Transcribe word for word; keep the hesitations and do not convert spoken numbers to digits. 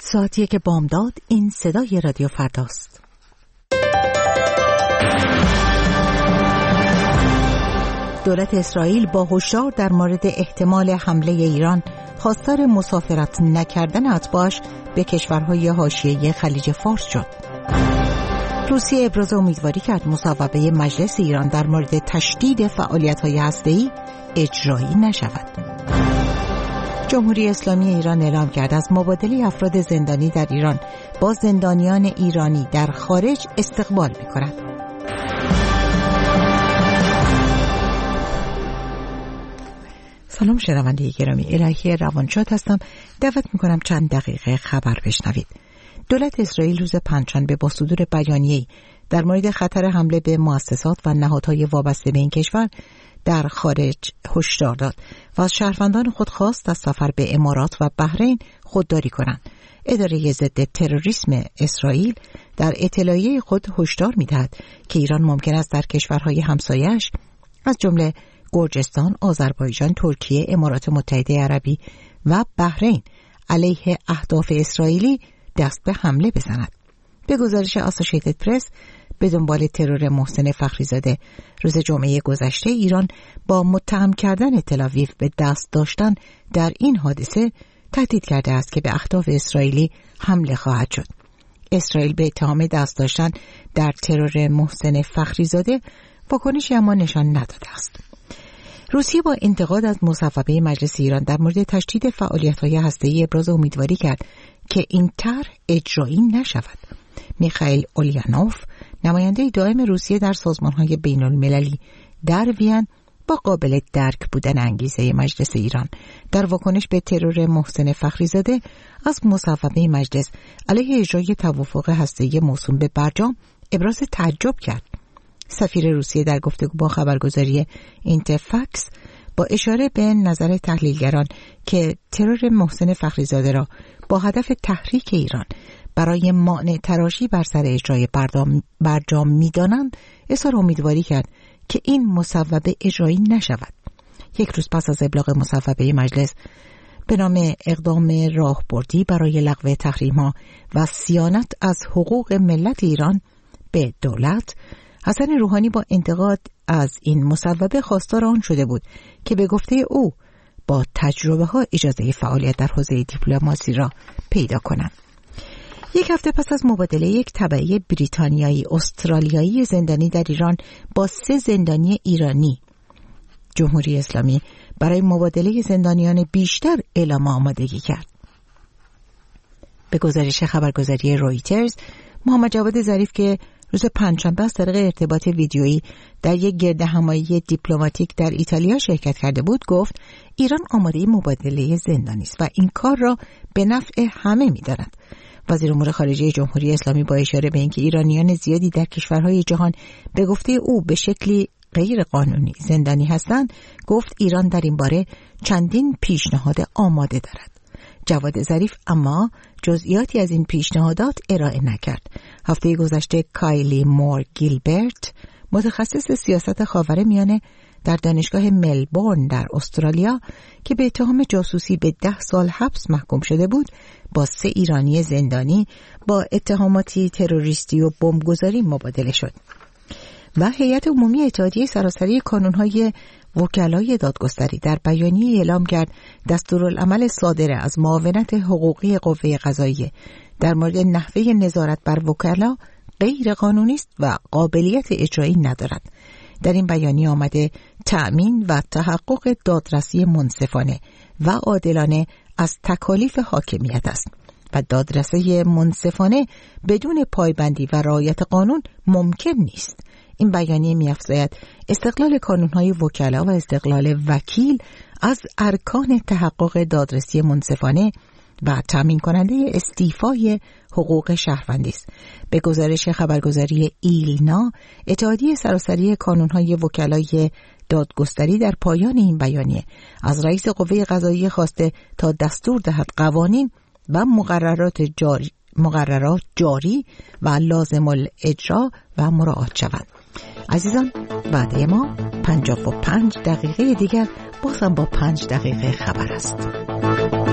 ساعت یک بامداد. این صدای رادیو فرداست. دولت اسرائیل با هشدار در مورد احتمال حمله ایران خواستار مسافرت نکردن اتباعش به کشورهای حاشیه خلیج فارس شد. روسیه ابراز امیدواری کرد مصوبه مجلس ایران در مورد تشدید فعالیت‌های هسته‌ای اجرایی نشود. جمهوری اسلامی ایران اعلام کرد از مبادله افراد زندانی در ایران با زندانیان ایرانی در خارج استقبال می‌کند. سلام شنونده گرامی، الهی روانشاد هستم. دعوت می‌کنم چند دقیقه خبر بشنوید. دولت اسرائیل روز پنجشنبه با صدور بیانیه‌ای در مورد خطر حمله به مؤسسات و نهادهای وابسته به این کشور در خارج هشدار داد و از شهروندان خود خواست از سفر به امارات و بحرین خودداری کنند. اداره ضد تروریسم اسرائیل در اطلاعیه خود هشدار می‌دهد که ایران ممکن است در کشورهای همسایه‌اش از جمله گرجستان، آذربایجان، ترکیه، امارات متحده عربی و بحرین علیه اهداف اسرائیلی دست به حمله بزند. به گزارش اسوسییتد پرس، به دنبال ترور محسن فخریزاده روز جمعه گذشته ایران با متهم کردن تل‌آویو به دست داشتن در این حادثه تهدید کرده است که به اهداف اسرائیلی حمله خواهد شد. اسرائیل به اتهام دست داشتن در ترور محسن فخریزاده واکنشی اما نشان نداده است. روسیه با انتقاد از مصوبه مجلس ایران در مورد تشدید فعالیت‌های هسته‌ای ابراز امیدواری کرد که این طرح اجرایی نشود. میخائیل اولیانوف، نماینده دائم روسیه در سازمان‌های بین‌المللی در وین، با قابل درک بودن انگیزه مجلس ایران در واکنش به ترور محسن فخریزاده از مصوبه مجلس علیه اجرای توافق هسته‌ای موسوم به برجام ابراز تعجب کرد. سفیر روسیه در گفتگو با خبرگزاری اینترفکس با اشاره به نظر تحلیلگران که ترور محسن فخریزاده را با هدف تحریک ایران برای مانع تراشی بر سر اجرای برجام می‌دانند، اظهار امیدواری کرد که این مصوبه اجرایی نشود. یک روز پس از ابلاغ مصوبه مجلس به نام اقدام راهبردی برای لغو تحریم‌ها و صیانت از حقوق ملت ایران به دولت، حسن روحانی با انتقاد از این مصوبه خواستار آن شده بود که به گفته او با تجربه ها اجازه فعالیت در حوزه دیپلماسی را پیدا کنند. یک هفته پس از مبادله یک تبعه بریتانیایی استرالیایی زندانی در ایران با سه زندانی ایرانی، جمهوری اسلامی برای مبادله زندانیان بیشتر اعلام آمادگی کرد. به گزارش خبرگزاری رویترز، محمد جواد ظریف که روز پنجشنبه از طریق ارتباط ویدیویی در یک گردهمایی دیپلماتیک در ایتالیا شرکت کرده بود، گفت ایران آماده مبادله زندانی است و این کار را به نفع همه می‌داند. وزیر امور خارجه جمهوری اسلامی با اشاره به اینکه ایرانیان زیادی در کشورهای جهان به گفته او به شکلی غیر قانونی زندانی هستند، گفت ایران در این باره چندین پیشنهاد آماده دارد. جواد ظریف اما جزئیاتی از این پیشنهادات ارائه نکرد. هفته گذشته کایلی مور گیلبرت، متخصص سیاست خاورمیانه در دانشگاه ملبورن در استرالیا که به اتهام جاسوسی به ده سال حبس محکوم شده بود، با سه ایرانی زندانی با اتهاماتی تروریستی و بمبگذاری مبادله شد. و هیئت عمومی اتحادیه سراسری کانون‌های وکلای دادگستری در بیانیه اعلام کرد دستورالعمل صادر از معاونت حقوقی قوه قضاییه در مورد نحوه نظارت بر وکلا غیر قانونی است و قابلیت اجرایی ندارد. در این بیانیه آمده تأمین و تحقق دادرسی منصفانه و عادلانه از تکالیف حاکمیت است و دادرسی منصفانه بدون پایبندی و رعایت قانون ممکن نیست. این بیانیه می‌افزاید استقلال کانون‌های وکلا و استقلال وکیل از ارکان تحقق دادرسی منصفانه و تامین کننده استیفای حقوق شهروندی است. به گزارش خبرگزاری ایلنا، اتحادیه سراسری کانون‌های وکلای دادگستری در پایان این بیانیه از رئیس قوه قضاییه خواسته تا دستور دهد قوانین و مقررات جاری مقررات جاری و لازم الاجرا و مراعات شوند. عزیزان، وعده ما پنجاه و پنج دقیقه دیگر بازم با پنج دقیقه خبر است.